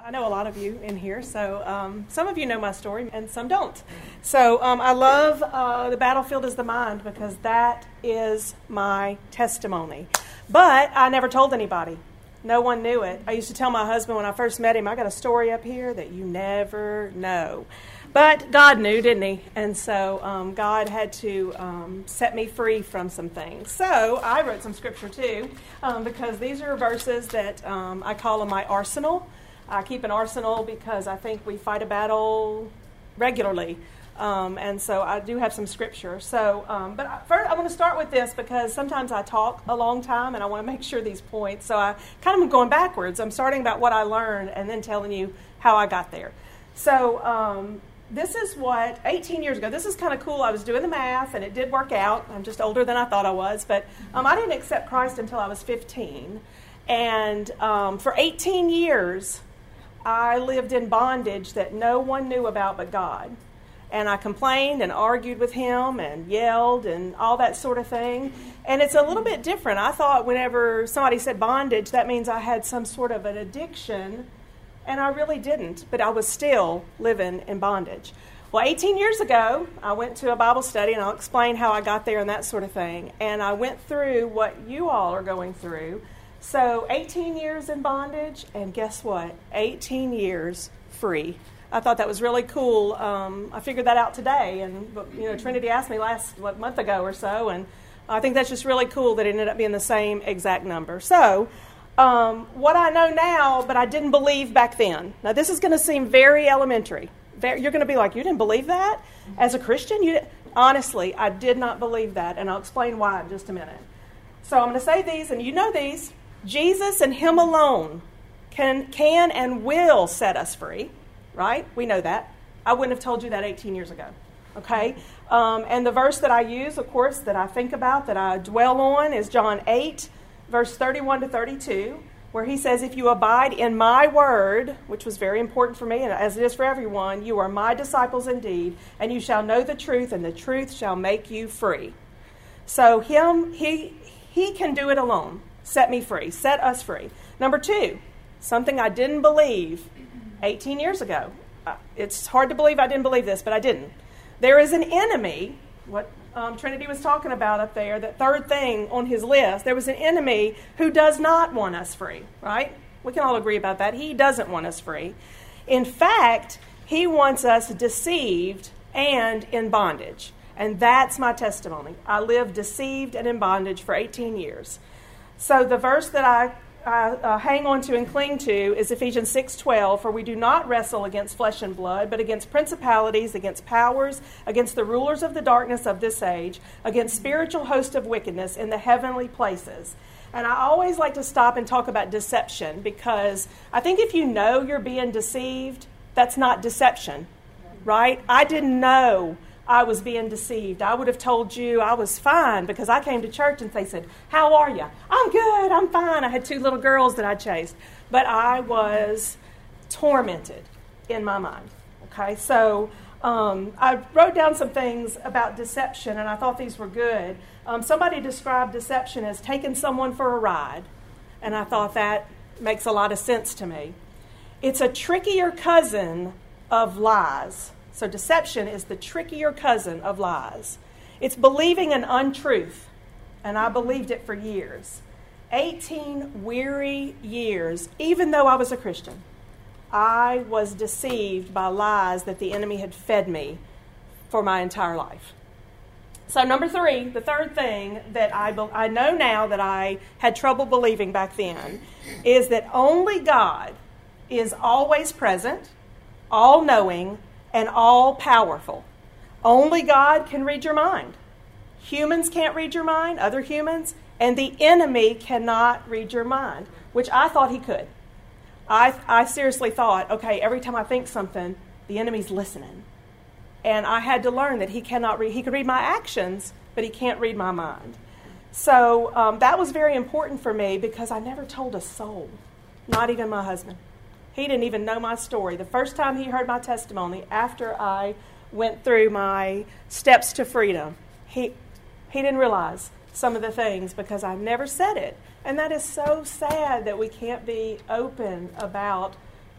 I know a lot of you in here, so some of you know my story and some don't. So I love The Battlefield is the Mind because that is my testimony. But I never told anybody. No one knew it. I used to tell my husband when I first met him, I got a story up here that you never know. But God knew, didn't he? And so God had to set me free from some things. So I wrote some scripture too because these are verses that I call them my arsenal. I keep an arsenal because I think we fight a battle regularly. And so I do have some scripture. So, but first I want to start with this because sometimes I talk a long time and I want to make sure these points. So I kind of am going backwards. I'm starting about what I learned and then telling you how I got there. So this is what, 18 years ago, this is kind of cool. I was doing the math and it did work out. I'm just older than I thought I was. But I didn't accept Christ until I was 15. And for 18 years, I lived in bondage that no one knew about but God. And I complained and argued with him and yelled and all that sort of thing. And it's a little bit different. I thought whenever somebody said bondage, that means I had some sort of an addiction. And I really didn't. But I was still living in bondage. Well, 18 years ago, I went to a Bible study, and I'll explain how I got there and that sort of thing. And I went through what you all are going through. So 18 years in bondage, and guess what? 18 years free. I thought that was really cool. I figured that out today, and Trinity asked me month ago or so, and I think that's just really cool that it ended up being the same exact number. So what I know now, but I didn't believe back then. Now this is going to seem very elementary. You're going to be like, you didn't believe that? As a Christian? Honestly, I did not believe that, and I'll explain why in just a minute. So I'm going to say these, and you know these. Jesus and him alone can and will set us free, right? We know that. I wouldn't have told you that 18 years ago, okay? And the verse that I use, of course, that I think about, that I dwell on, is John 8, verse 31 to 32, where he says, if you abide in my word, which was very important for me, and as it is for everyone, you are my disciples indeed, and you shall know the truth, and the truth shall make you free. So he can do it alone. Set me free. Set us free. Number two, something I didn't believe 18 years ago. It's hard to believe I didn't believe this, but I didn't. There is an enemy, what Trinity was talking about up there, that third thing on his list. There was an enemy who does not want us free, right? We can all agree about that. He doesn't want us free. In fact, he wants us deceived and in bondage. And that's my testimony. I lived deceived and in bondage for 18 years. So the verse that I hang on to and cling to is Ephesians 6:12, for we do not wrestle against flesh and blood, but against principalities, against powers, against the rulers of the darkness of this age, against spiritual hosts of wickedness in the heavenly places. And I always like to stop and talk about deception because I think if you know you're being deceived, that's not deception, right? I didn't know I was being deceived. I would have told you I was fine because I came to church and they said, how are you? I'm good, I'm fine. I had 2 little girls that I chased. But I was tormented in my mind. Okay, so I wrote down some things about deception and I thought these were good. Somebody described deception as taking someone for a ride. And I thought that makes a lot of sense to me. It's a trickier cousin of lies. So deception is the trickier cousin of lies. It's believing an untruth, and I believed it for years. 18 weary years, even though I was a Christian. I was deceived by lies that the enemy had fed me for my entire life. So number 3, the third thing that I know now that I had trouble believing back then is that only God is always present, all-knowing, and all-powerful. Only God can read your mind. Humans can't read your mind, other humans, and the enemy cannot read your mind, which I thought he could. I seriously thought, okay, every time I think something, the enemy's listening. And I had to learn that he cannot read. He could read my actions, but he can't read my mind. So that was very important for me because I never told a soul, not even my husband. He didn't even know my story. The first time he heard my testimony after I went through my steps to freedom, he didn't realize some of the things because I never said it. And that is so sad that we can't be open about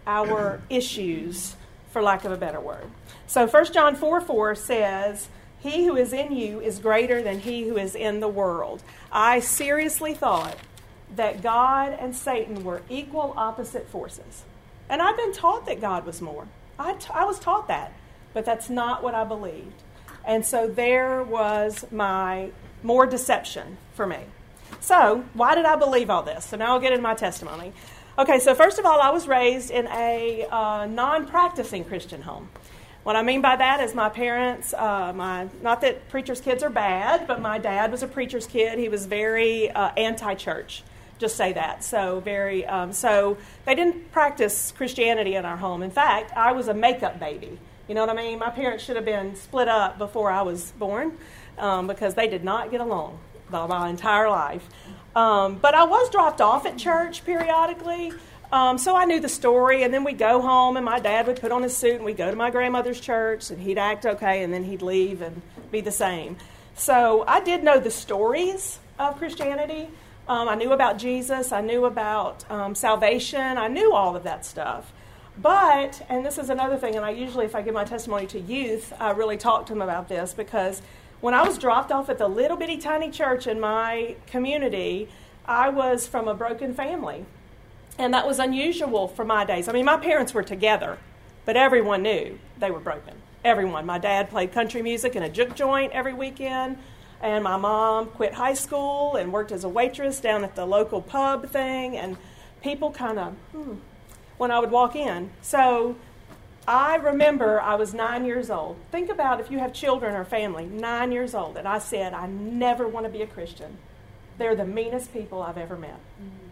our issues, for lack of a better word. So 1 John 4:4 says, "He who is in you is greater than he who is in the world." I seriously thought that God and Satan were equal opposite forces. And I've been taught that God was more. I was taught that, but that's not what I believed. And so there was my more deception for me. So why did I believe all this? So now I'll get into my testimony. Okay, so first of all, I was raised in a non-practicing Christian home. What I mean by that is my parents, not that preachers' kids are bad, but my dad was a preacher's kid. He was very anti-church, just say that. So so they didn't practice Christianity in our home. In fact, I was a makeup baby. You know what I mean? My parents should have been split up before I was born because they did not get along my entire life. But I was dropped off at church periodically. So I knew the story, and then we'd go home, and my dad would put on his suit, and we'd go to my grandmother's church, and he'd act okay, and then he'd leave and be the same. So I did know the stories of Christianity. I knew about Jesus. I knew about salvation. I knew all of that stuff. But, and this is another thing, and I usually, if I give my testimony to youth, I really talk to them about this, because when I was dropped off at the little bitty tiny church in my community, I was from a broken family. And that was unusual for my days. I mean, my parents were together, but everyone knew they were broken. Everyone. My dad played country music in a juke joint every weekend, and my mom quit high school and worked as a waitress down at the local pub thing, and people kind of, when I would walk in. So I remember I was 9 years old. Think about if you have children or family, 9 years old, and I said, I never want to be a Christian. They're the meanest people I've ever met.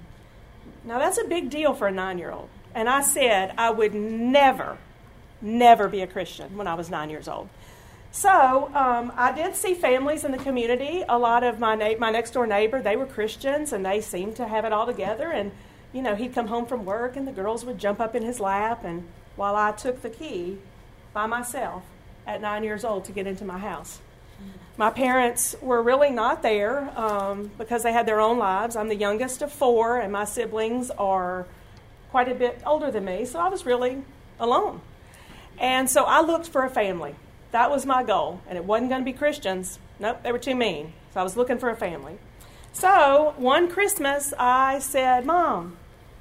Now, that's a big deal for a 9-year-old. And I said I would never be a Christian when I was 9 years old. So I did see families in the community. A lot of my next-door neighbor, they were Christians, and they seemed to have it all together. And, you know, he'd come home from work, and the girls would jump up in his lap, and while I took the key by myself at 9 years old to get into my house. My parents were really not there because they had their own lives. I'm the youngest of 4, and my siblings are quite a bit older than me, so I was really alone. And so I looked for a family. That was my goal, and it wasn't going to be Christians. Nope, they were too mean. So I was looking for a family. So one Christmas, I said, Mom,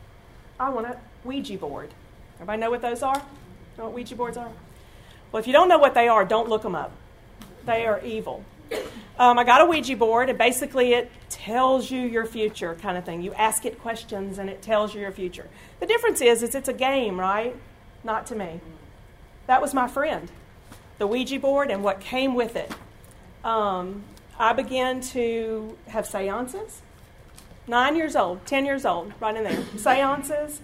I want a Ouija board. Everybody know what those are? Know what Ouija boards are? Well, if you don't know what they are, don't look them up. They are evil. I got a Ouija board, and basically it tells you your future kind of thing. You ask it questions, and it tells you your future. The difference is it's a game, right? Not to me. That was my friend, the Ouija board, and what came with it. I began to have seances. 9 years old, 10 years old, right in there. Seances.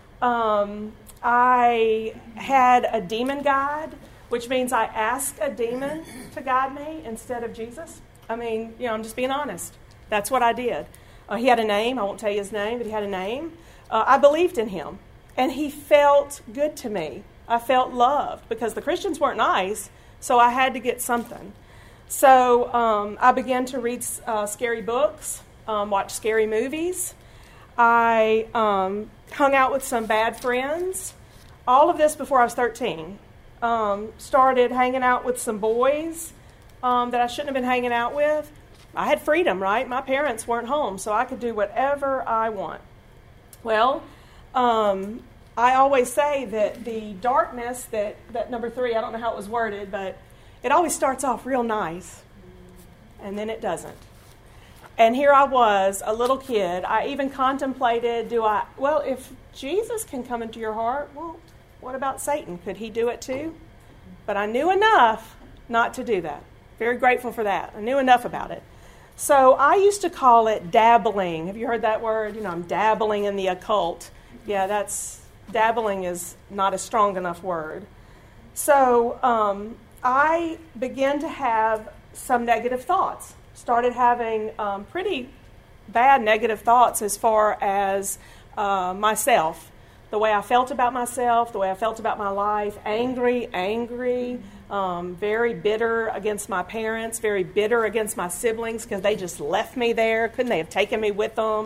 I had a demon guide, which means I asked a demon to guide me instead of Jesus. I mean, you know, I'm just being honest. That's what I did. He had a name. I won't tell you his name, but he had a name. I believed in him, and he felt good to me. I felt loved because the Christians weren't nice, so I had to get something. So I began to read scary books, watch scary movies. I hung out with some bad friends. All of this before I was 13. Started hanging out with some boys that I shouldn't have been hanging out with. I had freedom, right? My parents weren't home, so I could do whatever I want. Well, I always say that the darkness, that number 3, I don't know how it was worded, but it always starts off real nice, and then it doesn't. And here I was, a little kid. I even contemplated, if Jesus can come into your heart, well, what about Satan? Could he do it too? But I knew enough not to do that. Very grateful for that. I knew enough about it. So I used to call it dabbling. Have you heard that word? You know, I'm dabbling in the occult. Yeah, dabbling is not a strong enough word. So I began to have some negative thoughts. Started having pretty bad negative thoughts as far as myself. The way I felt about myself, the way I felt about my life, angry, very bitter against my parents, very bitter against my siblings because they just left me there. Couldn't they have taken me with them?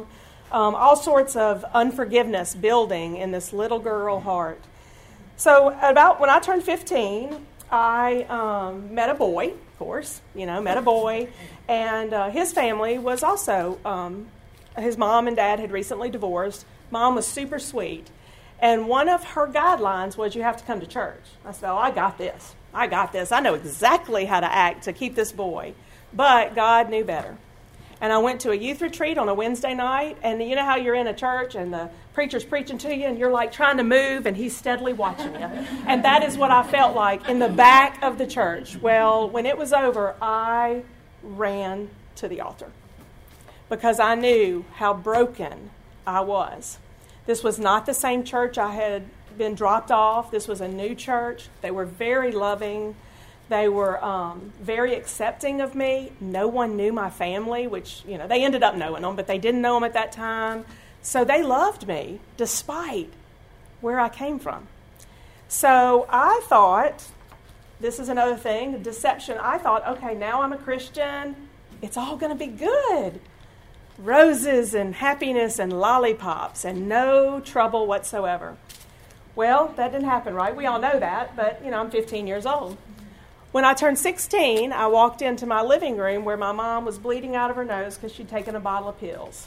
all sorts of unforgiveness building in this little girl heart. So about when I turned 15, I met a boy, of course, met a boy, and his family was also, his mom and dad had recently divorced. Mom was super sweet, and one of her guidelines was you have to come to church. I said, I got this. I know exactly how to act to keep this boy, but God knew better. And I went to a youth retreat on a Wednesday night, and you know how you're in a church and the preacher's preaching to you and you're like trying to move and he's steadily watching you. And that is what I felt like in the back of the church. Well, when it was over, I ran to the altar because I knew how broken I was. This was not the same church I had been dropped off. This was a new church. They were very loving. They were very accepting of me. No one knew my family, which, they ended up knowing them, but they didn't know them at that time. So they loved me despite where I came from. So I thought, this is another thing, deception. I thought, okay, now I'm a Christian. It's all going to be good. Roses and happiness and lollipops and no trouble whatsoever. Well, that didn't happen, right? We all know that, but, I'm 15 years old. When I turned 16, I walked into my living room where my mom was bleeding out of her nose because she'd taken a bottle of pills.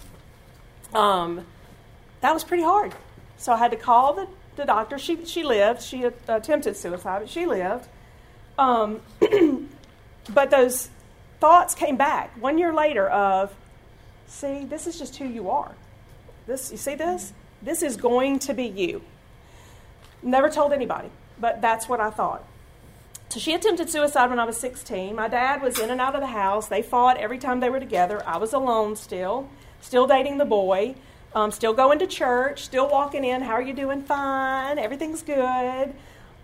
That was pretty hard. So I had to call the doctor. She lived. She had attempted suicide, but she lived. But those thoughts came back 1 year later of, see, this is just who you are. You see this? This is going to be you. Never told anybody, but that's what I thought. So she attempted suicide when I was 16. My dad was in and out of the house. They fought every time they were together. I was alone still dating the boy, still going to church, still walking in. How are you doing? Fine. Everything's good.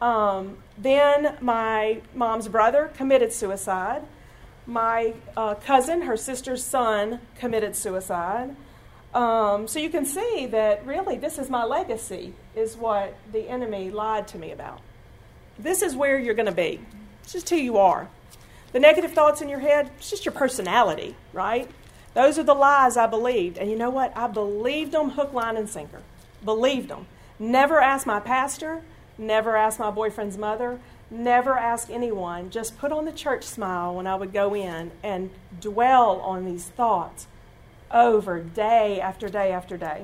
Then my mom's brother committed suicide. My cousin, her sister's son, committed suicide. So you can see that really this is my legacy, is what the enemy lied to me about. This is where you're going to be. It's just who you are. The negative thoughts in your head, it's just your personality, right? Those are the lies I believed. And you know what? I believed them hook, line, and sinker. Believed them. Never asked my pastor. Never asked my boyfriend's mother. Never asked anyone. Just put on the church smile when I would go in and dwell on these thoughts over day after day after day.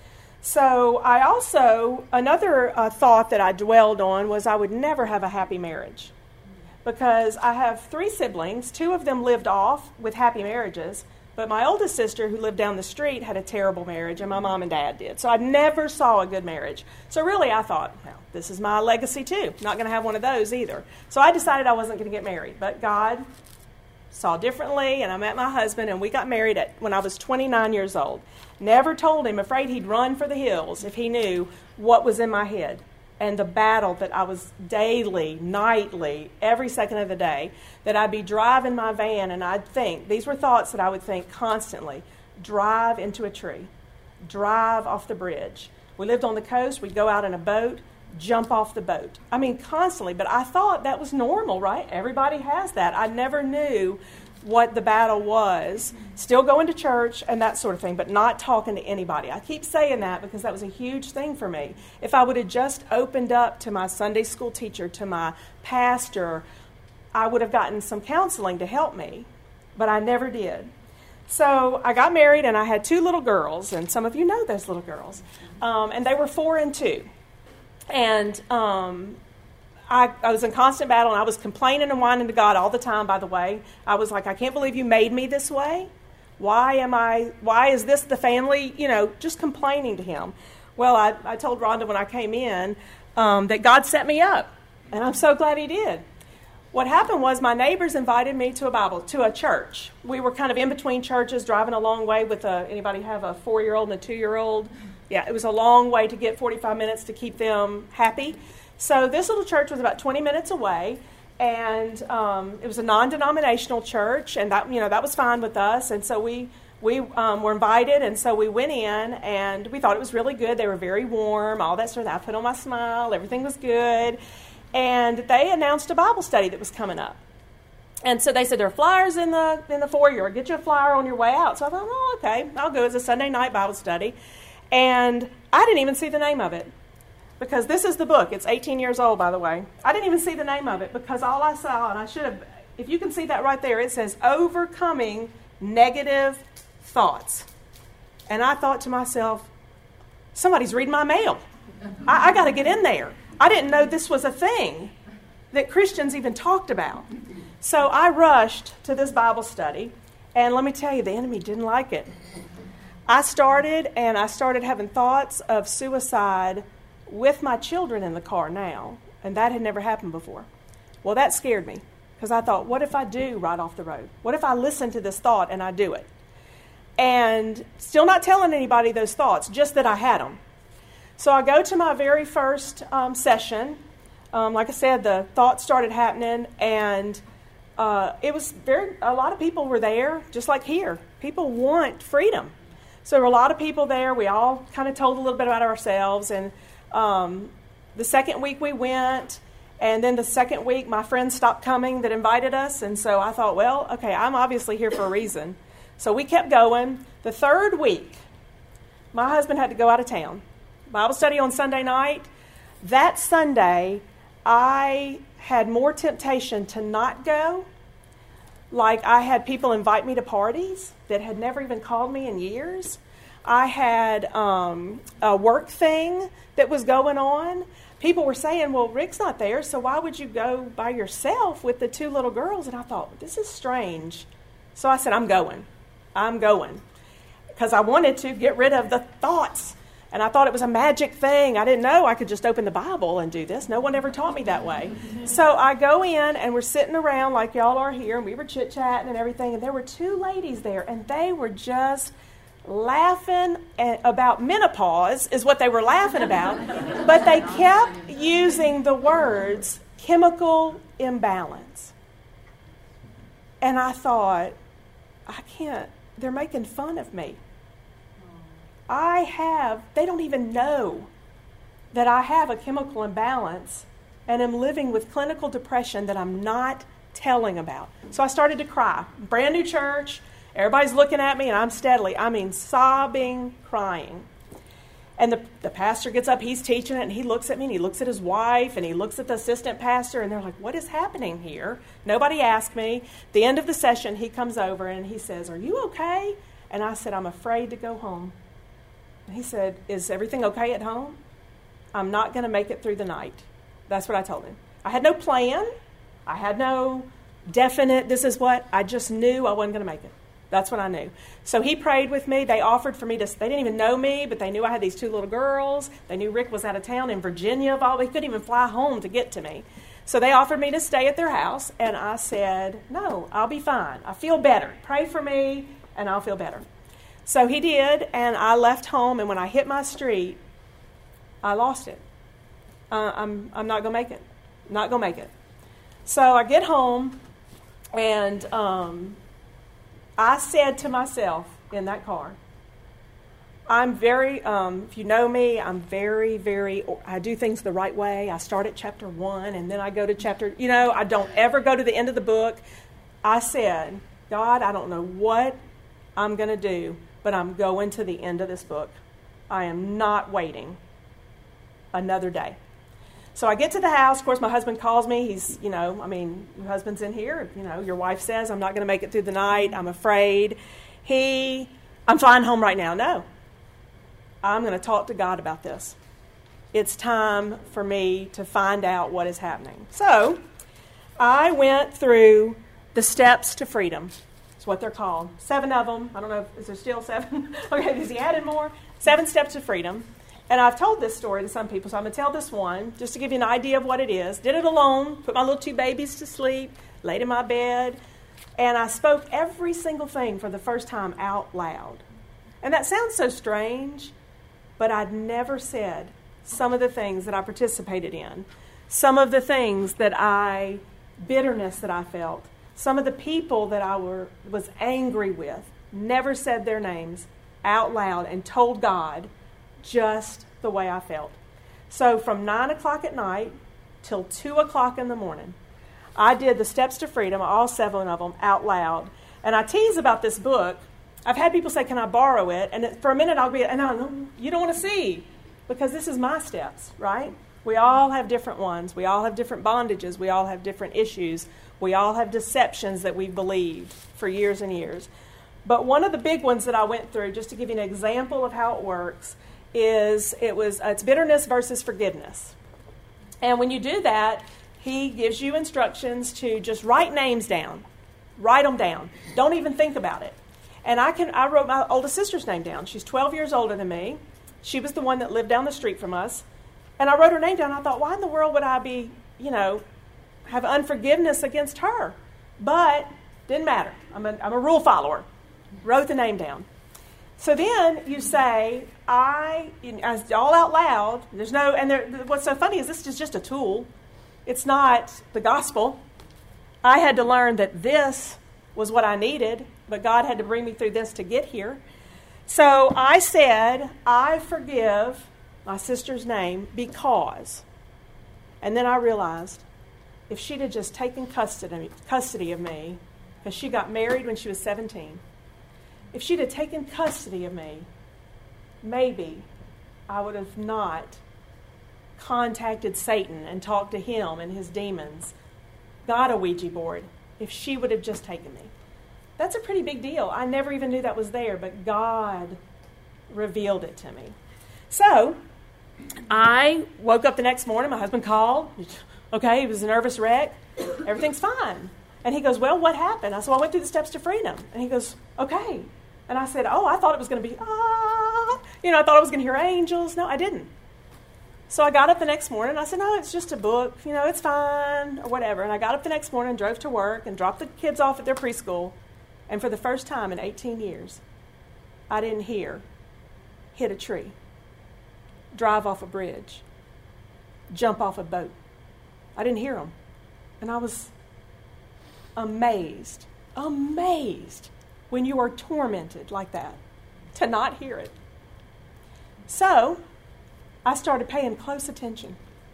So I also, another thought that I dwelled on was I would never have a happy marriage because I have 3 siblings. 2 of them lived off with happy marriages, but my oldest sister who lived down the street had a terrible marriage and my mom and dad did. So I never saw a good marriage. So really I thought, well, this is my legacy too. Not going to have one of those either. So I decided I wasn't going to get married, but God saw differently, and I met my husband, and we got married when I was 29 years old. Never told him, afraid he'd run for the hills if he knew what was in my head and the battle that I was daily, nightly, every second of the day, that I'd be driving my van and I'd think, these were thoughts that I would think constantly, drive into a tree, drive off the bridge. We lived on the coast, we'd go out in a boat, jump off the boat. I mean, constantly, but I thought that was normal, right? Everybody has that. I never knew what the battle was. Still going to church and that sort of thing, but not talking to anybody. I keep saying that because that was a huge thing for me. If I would have just opened up to my Sunday school teacher, to my pastor, I would have gotten some counseling to help me, but I never did. So I got married and I had 2 little girls, and some of you know those little girls, and they were 4 and 2. And I was in constant battle, and I was complaining and whining to God all the time, by the way. I was like, I can't believe you made me this way. Why is this the family? Just complaining to him. Well, I told Rhonda when I came in that God set me up, and I'm so glad he did. What happened was my neighbors invited me to a church. We were kind of in between churches, driving a long way with anybody have a 4-year-old and a 2-year-old? Yeah, it was a long way to get 45 minutes to keep them happy. So this little church was about 20 minutes away, and it was a non-denominational church, and that was fine with us. And so we were invited, and so we went in, and we thought it was really good. They were very warm, all that sort of thing. I put on my smile, everything was good. And they announced a Bible study that was coming up. And so they said, there are flyers in the foyer. Get you a flyer on your way out. So I thought, oh, okay, I'll go. It's a Sunday night Bible study. And I didn't even see the name of it, because this is the book. It's 18 years old, by the way. I didn't even see the name of it, because all I saw, and I should have, if you can see that right there, it says Overcoming Negative Thoughts. And I thought to myself, somebody's reading my mail. I got to get in there. I didn't know this was a thing that Christians even talked about. So I rushed to this Bible study, and let me tell you, the enemy didn't like it. I started having thoughts of suicide with my children in the car now, and that had never happened before. Well, that scared me, because I thought, what if I do ride off the road? What if I listen to this thought and I do it? And still not telling anybody those thoughts, just that I had them. So I go to my very first session. Like I said, the thoughts started happening, and it was a lot of people were there, just like here. People want freedom. So there were a lot of people there. We all kind of told a little bit about ourselves. And the second week we went, and then the second week my friends stopped coming that invited us. And so I thought, well, okay, I'm obviously here for a reason. So we kept going. The third week, my husband had to go out of town. Bible study on Sunday night. That Sunday, I had more temptation to not go. Like, I had people invite me to parties that had never even called me in years. I had a work thing that was going on. People were saying, well, Rick's not there, so why would you go by yourself with the two little girls? And I thought, this is strange. So I said, I'm going. Because I wanted to get rid of the thoughts. And I thought it was a magic thing. I didn't know I could just open the Bible and do this. No one ever taught me that way. So I go in, and we're sitting around like y'all are here, and we were chit-chatting and everything, and there were two ladies there, and they were just laughing about menopause is what they were laughing about, but they kept using the words chemical imbalance. And I thought, I can't, they're making fun of me. They don't even know that I have a chemical imbalance and am living with clinical depression that I'm not telling about. So I started to cry. Brand new church, everybody's looking at me, and I'm sobbing, crying. And the pastor gets up, he's teaching it, and he looks at me, and he looks at his wife, and he looks at the assistant pastor, and they're like, what is happening here? Nobody asked me. At the end of the session, he comes over, and he says, are you okay? And I said, I'm afraid to go home. And he said, is everything okay at home? I'm not going to make it through the night. That's what I told him. I had no plan. I had no definite, this is what. I just knew I wasn't going to make it. That's what I knew. So he prayed with me. They offered for me they didn't even know me, but they knew I had these two little girls. They knew Rick was out of town in Virginia. He couldn't even fly home to get to me. So they offered me to stay at their house, and I said, no, I'll be fine. I feel better. Pray for me, and I'll feel better. So he did, and I left home, and when I hit my street, I lost it. I'm not going to make it. Not going to make it. So I get home, and I said to myself in that car, I'm very, if you know me, I'm very, I do things the right way. I start at chapter 1, and then I go to chapter, I don't ever go to the end of the book. I said, God, I don't know what I'm going to do, but I'm going to the end of this book. I am not waiting another day. So I get to the house. Of course, my husband calls me. He's, your husband's in here. Your wife says, I'm not going to make it through the night. I'm afraid. I'm flying home right now. No. I'm going to talk to God about this. It's time for me to find out what is happening. So I went through the steps to freedom. That's what they're called. 7 of them. I don't know, is there still 7? Okay, has he added more? 7 steps to freedom. And I've told this story to some people, so I'm going to tell this one just to give you an idea of what it is. Did it alone, put my little 2 babies to sleep, laid in my bed, and I spoke every single thing for the first time out loud. And that sounds so strange, but I'd never said some of the things that I participated in, some of the things bitterness that I felt, some of the people that I was angry with, never said their names out loud and told God just the way I felt. So from 9 o'clock at night till 2 o'clock in the morning, I did the Steps to Freedom, all 7 of them, out loud. And I tease about this book. I've had people say, can I borrow it? And for a minute I'll be, and I know, you don't want to see, because this is my steps, right? We all have different ones. We all have different bondages. We all have different issues. We all have deceptions that we've believed for years and years. But one of the big ones that I went through, just to give you an example of how it works, is it's bitterness versus forgiveness. And when you do that, he gives you instructions to just write names down. Write them down. Don't even think about it. And I wrote my oldest sister's name down. She's 12 years older than me. She was the one that lived down the street from us. And I wrote her name down. I thought, why in the world would I be, have unforgiveness against her? But didn't matter. I'm a rule follower. Wrote the name down. So then you say, all out loud. What's so funny is this is just a tool. It's not the gospel. I had to learn that this was what I needed, but God had to bring me through this to get here. So I said, I forgive my sister's name because. And then I realized if she'd have just taken custody of me, because she got married when she was 17, if she'd have taken custody of me, maybe I would have not contacted Satan and talked to him and his demons, got a Ouija board, if she would have just taken me. That's a pretty big deal. I never even knew that was there, but God revealed it to me. So I woke up the next morning. My husband called. Okay, he was a nervous wreck. Everything's fine. And he goes, well, what happened? I said, well, I went through the Steps to Freedom. And he goes, okay. And I said, I thought it was going to be, I thought I was going to hear angels. No, I didn't. So I got up the next morning. And I said, no, it's just a book. It's fine or whatever. And I got up the next morning, drove to work, and dropped the kids off at their preschool. And for the first time in 18 years, I didn't hear hit a tree, drive off a bridge, jump off a boat. I didn't hear them. And I was amazed when you are tormented like that to not hear it. So I started paying close attention.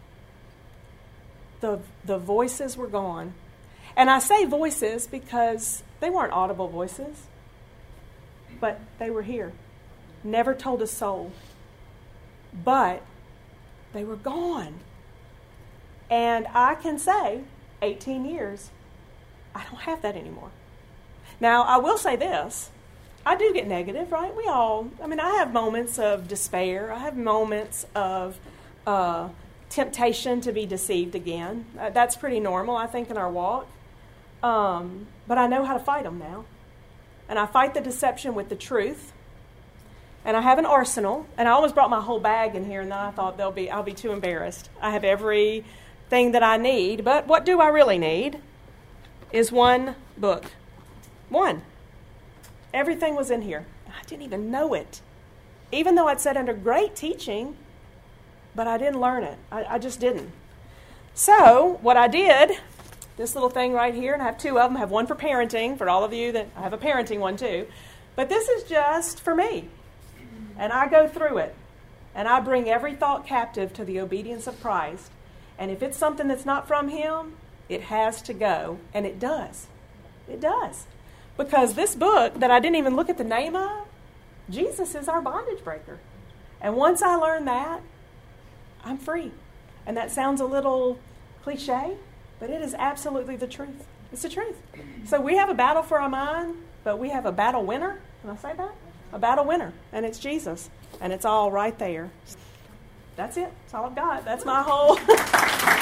The voices were gone. And I say voices because they weren't audible voices, but they were here. Never told a soul. But they were gone. And I can say, 18 years, I don't have that anymore. Now, I will say this. I do get negative, right? I have moments of despair. I have moments of temptation to be deceived again. That's pretty normal, I think, in our walk. But I know how to fight them now. And I fight the deception with the truth. And I have an arsenal. And I almost brought my whole bag in here, and then I thought I'll be too embarrassed. I have everything that I need. But what do I really need is one book. One. Everything was in here. I didn't even know it. Even though I'd sat under great teaching, but I didn't learn it. I just didn't. So what I did, this little thing right here, and I have 2 of them. I have one for parenting, for all of you that I have a parenting one too. But this is just for me. And I go through it. And I bring every thought captive to the obedience of Christ. And if it's something that's not from Him, it has to go. And it does. It does. Because this book that I didn't even look at the name of, Jesus is our bondage breaker. And once I learn that, I'm free. And that sounds a little cliche, but it is absolutely the truth. It's the truth. So we have a battle for our mind, but we have a battle winner. Can I say that? A battle winner. And it's Jesus. And it's all right there. That's it. That's all I've got. That's my whole...